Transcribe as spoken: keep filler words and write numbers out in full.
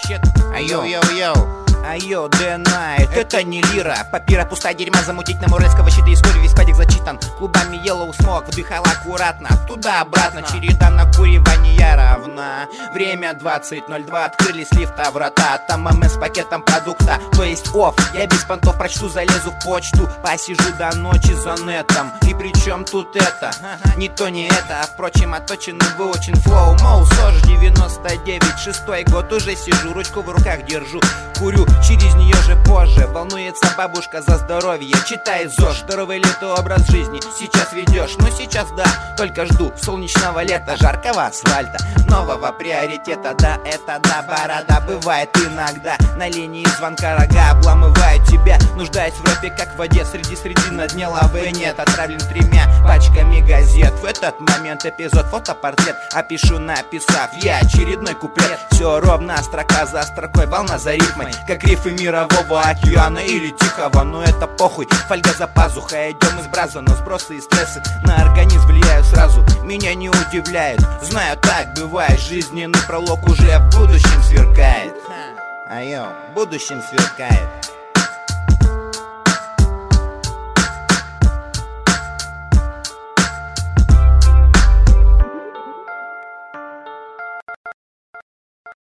Shit. Айо-йо-йо. Айо, Day and Night, это не лира. Папира пустая дерьма, замутить на мурецкого щита. И вскоре весь падик зачитан клубами Yellow Smoke. Вдыхал аккуратно, туда-обратно. Череда накуривания равна. Время двадцать ноль два, открылись лифта врата. Там мамы с пакетом продукта, то есть офф. Я без понтов прочту, залезу в почту. Посижу до ночи за нетом. И при чем тут это? Не то, не это, а впрочем оточенный выучен флоу. Моу, СОЖ девяносто девять, шестой год уже сижу. Ручку в руках держу, курю. Через нее же позже волнуется бабушка за здоровье. Читает ЗОЖ, здоровый ли ты образ жизни сейчас ведешь? Ну сейчас да, только жду солнечного лета, жаркого асфальта, нового приоритета. Да, это да, борода бывает иногда. На линии звонка рога обламывает тебя. Нуждаясь в рэпе как в воде, среди среди на дне лавы нет. Отравлен тремя пачками газет. В этот момент эпизод, фотопортрет опишу, написав я очередной куплет. Все ровно, строка за строкой, волна за рифмой, как рифы мирового океана или тихого. Но это похуй, фольга за пазухой. Идем из браза, но сбросы и стрессы на организм влияют сразу. Меня не удивляет, знаю, так бывает. Жизненный пролог уже в будущем сверкает. Айо, в будущем сверкает.